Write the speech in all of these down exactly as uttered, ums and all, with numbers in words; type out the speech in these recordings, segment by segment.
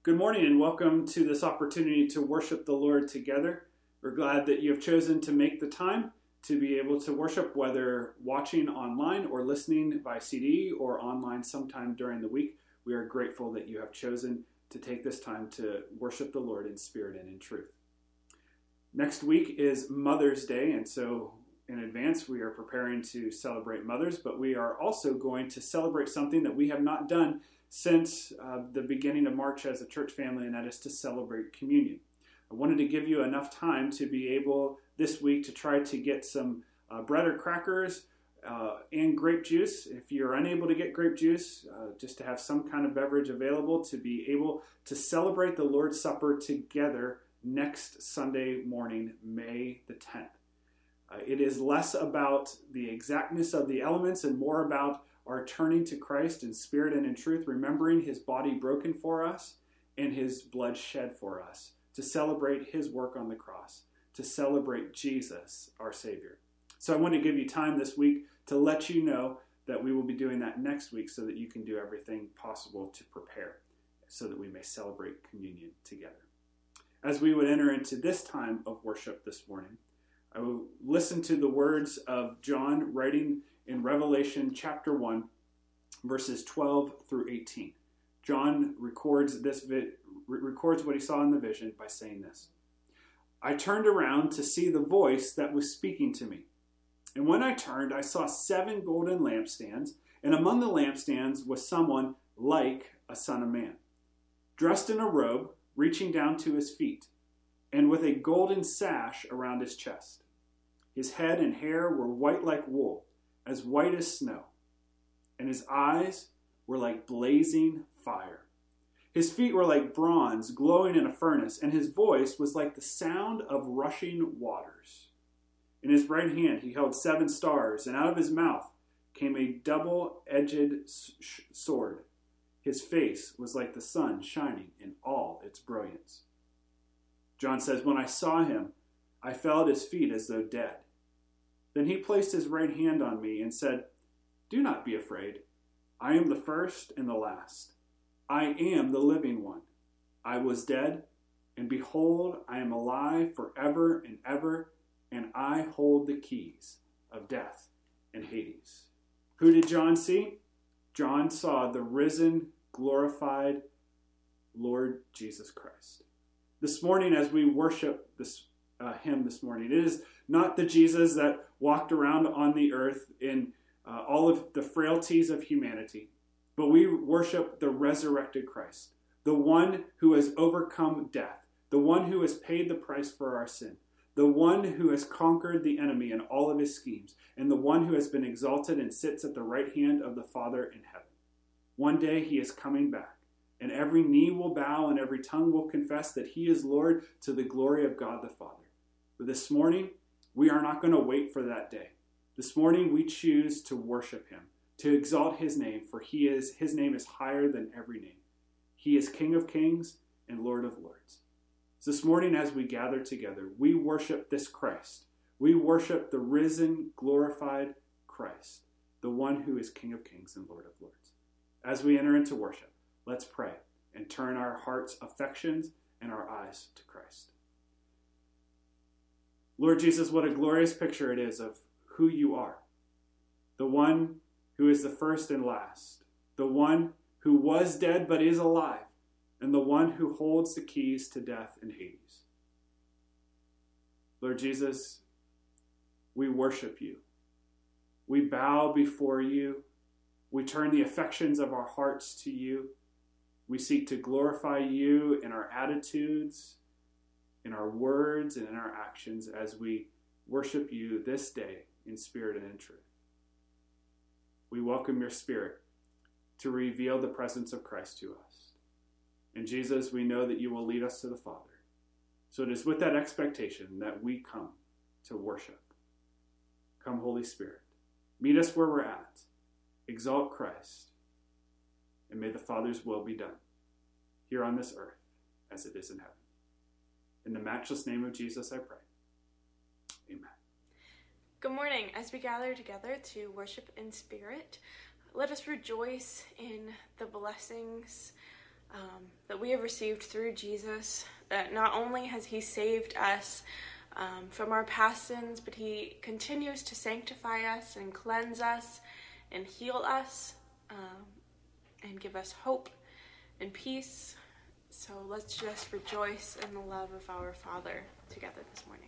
Good morning and welcome to this opportunity to worship the Lord together. We're glad that you have chosen to make the time to be able to worship, whether watching online or listening by C D or online sometime during the week. We are grateful that you have chosen to take this time to worship the Lord in spirit and in truth. Next week is Mother's Day, and so in advance we are preparing to celebrate mothers, but we are also going to celebrate something that we have not done since uh, the beginning of March as a church family, and that is to celebrate communion. I wanted to give you enough time to be able this week to try to get some uh, bread or crackers uh, and grape juice. If you're unable to get grape juice, uh, just to have some kind of beverage available to be able to celebrate the Lord's Supper together next Sunday morning, May the tenth. Uh, it is less about the exactness of the elements and more about our turning to Christ in spirit and in truth, remembering his body broken for us and his blood shed for us, to celebrate his work on the cross, to celebrate Jesus, our Savior. So I want to give you time this week to let you know that we will be doing that next week so that you can do everything possible to prepare so that we may celebrate communion together. As we would enter into this time of worship this morning, I will listen to the words of John writing in Revelation chapter one, verses twelve through eighteen. John records this vi- records what he saw in the vision by saying this. I turned around to see the voice that was speaking to me. And when I turned, I saw seven golden lampstands, and among the lampstands was someone like a son of man, dressed in a robe reaching down to his feet, and with a golden sash around his chest. His head and hair were white like wool, as white as snow, and his eyes were like blazing fire. His feet were like bronze glowing in a furnace, and his voice was like the sound of rushing waters. In his right hand he held seven stars, and out of his mouth came a double-edged sword. His face was like the sun shining in all its brilliance. John says, when I saw him, I fell at his feet as though dead. Then he placed his right hand on me and said, do not be afraid. I am the first and the last. I am the living one. I was dead, and behold, I am alive forever and ever, and I hold the keys of death and Hades. Who did John see? John saw the risen, glorified Lord Jesus Christ. This morning, as we worship this uh, hymn this morning, it is not the Jesus that walked around on the earth in uh, all of the frailties of humanity, but we worship the resurrected Christ, the one who has overcome death, the one who has paid the price for our sin, the one who has conquered the enemy and all of his schemes, and the one who has been exalted and sits at the right hand of the Father in heaven. One day he is coming back, and every knee will bow and every tongue will confess that he is Lord, to the glory of God the Father. But this morning, we are not going to wait for that day. This morning, we choose to worship him, to exalt his name, for he is his name is higher than every name. He is King of kings and Lord of lords. So this morning, as we gather together, we worship this Christ. We worship the risen, glorified Christ, the one who is King of kings and Lord of lords. As we enter into worship, let's pray and turn our hearts' affections and our eyes to Christ. Lord Jesus, what a glorious picture it is of who you are. The one who is the first and last. The one who was dead but is alive. And the one who holds the keys to death and Hades. Lord Jesus, we worship you. We bow before you. We turn the affections of our hearts to you. We seek to glorify you in our attitudes, in our words, and in our actions as we worship you this day in spirit and in truth. We welcome your Spirit to reveal the presence of Christ to us. And Jesus, we know that you will lead us to the Father. So it is with that expectation that we come to worship. Come, Holy Spirit. Meet us where we're at. Exalt Christ. And may the Father's will be done here on this earth as it is in heaven. In the matchless name of Jesus, I pray. Amen. Good morning. As we gather together to worship in spirit, let us rejoice in the blessings um, that we have received through Jesus, that not only has he saved us um, from our past sins, but he continues to sanctify us and cleanse us and heal us um, and give us hope and peace. So let's just rejoice in the love of our Father together this morning.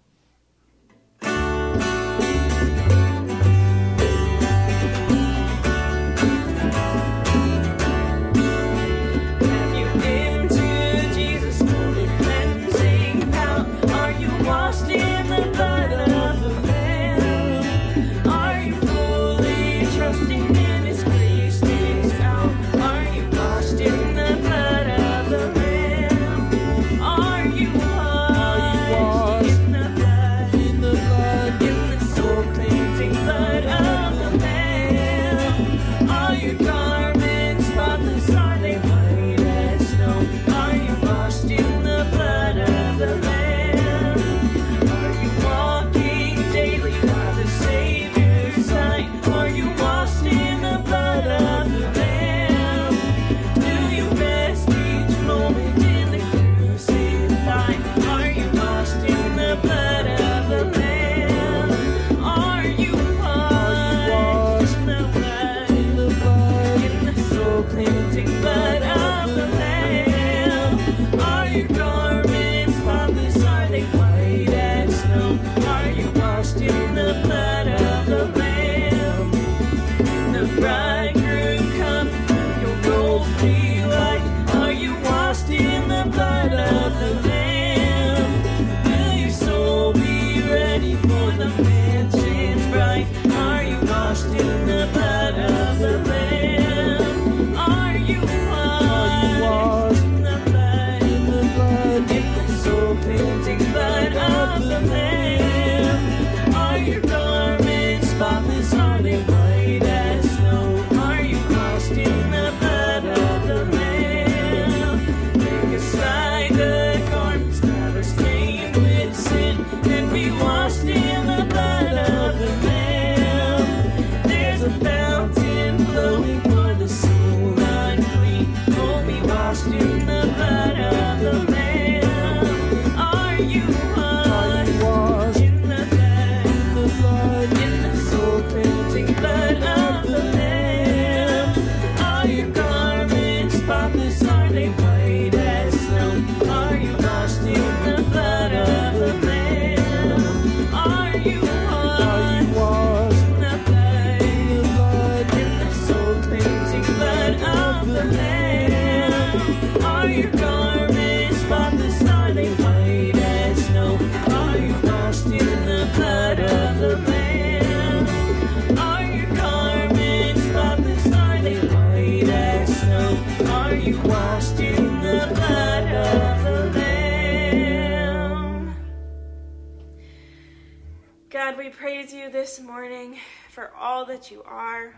God, we praise you this morning for all that you are.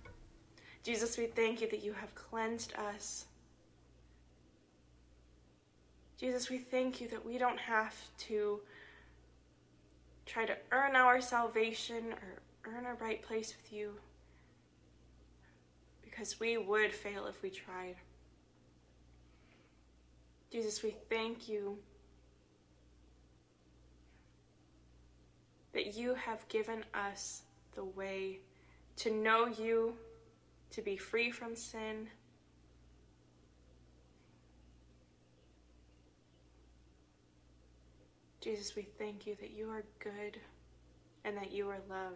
Jesus, we thank you that you have cleansed us. Jesus, we thank you that we don't have to try to earn our salvation or earn a right place with you, because we would fail if we tried. Jesus, we thank you that you have given us the way to know you, to be free from sin. Jesus, we thank you that you are good and that you are love.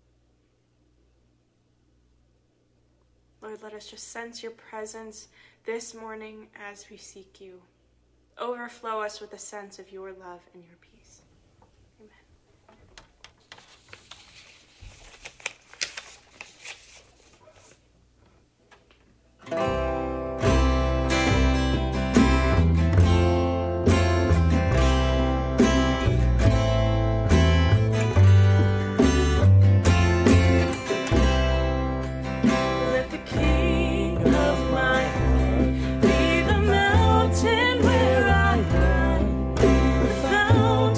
Lord, let us just sense your presence this morning as we seek you. Overflow us with a sense of your love and your peace. Found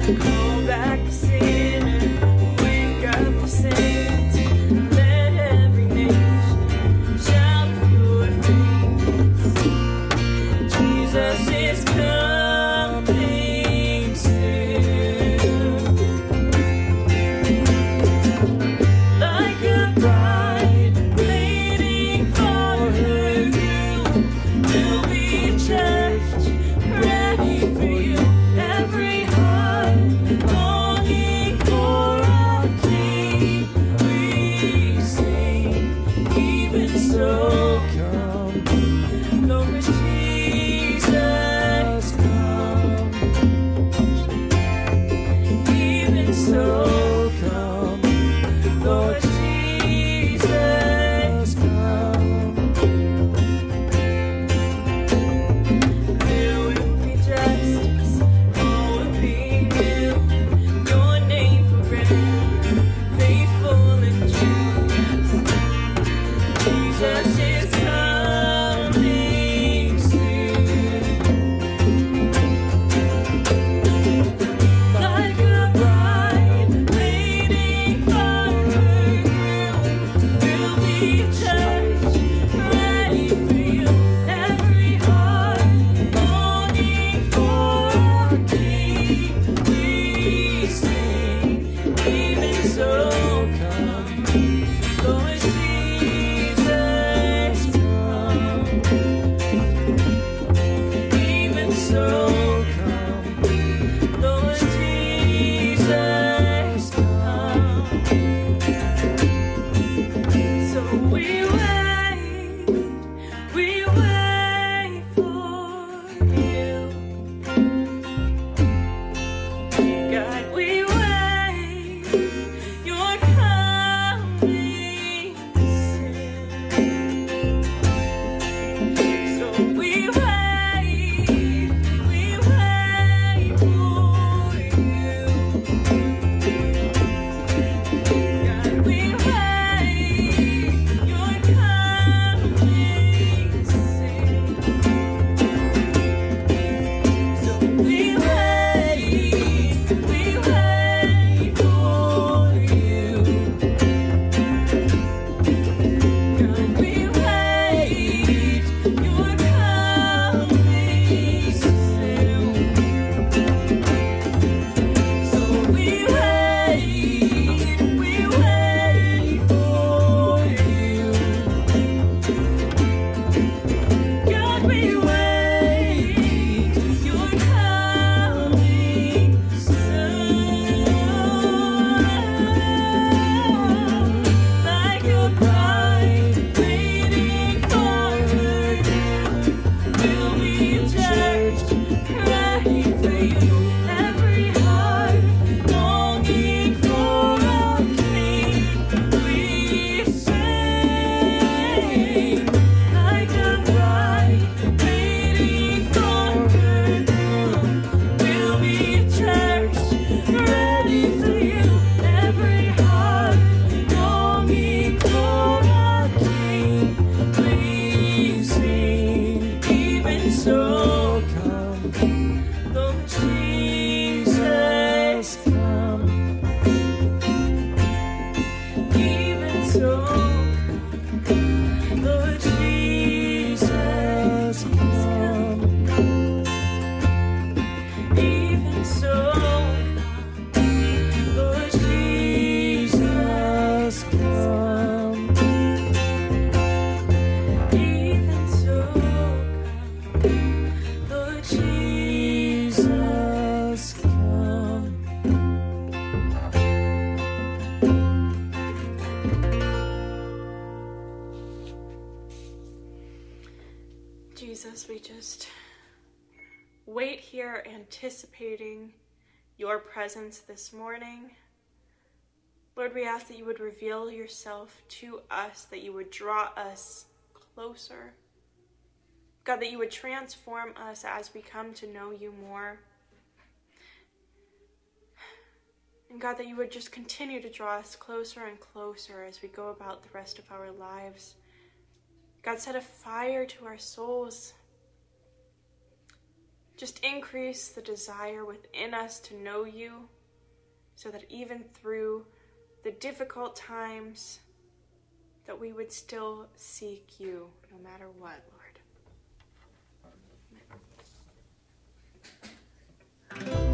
Jesus, we just wait here anticipating your presence this morning. Lord, we ask that you would reveal yourself to us, that you would draw us closer. God, that you would transform us as we come to know you more. And God, that you would just continue to draw us closer and closer as we go about the rest of our lives. God, set a fire to our souls. Just increase the desire within us to know you, so that even through the difficult times, that we would still seek you no matter what, Lord. Amen.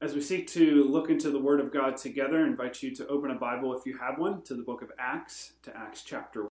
as we seek to look into the Word of God together, I invite you to open a Bible, if you have one, to the book of Acts, to Acts chapter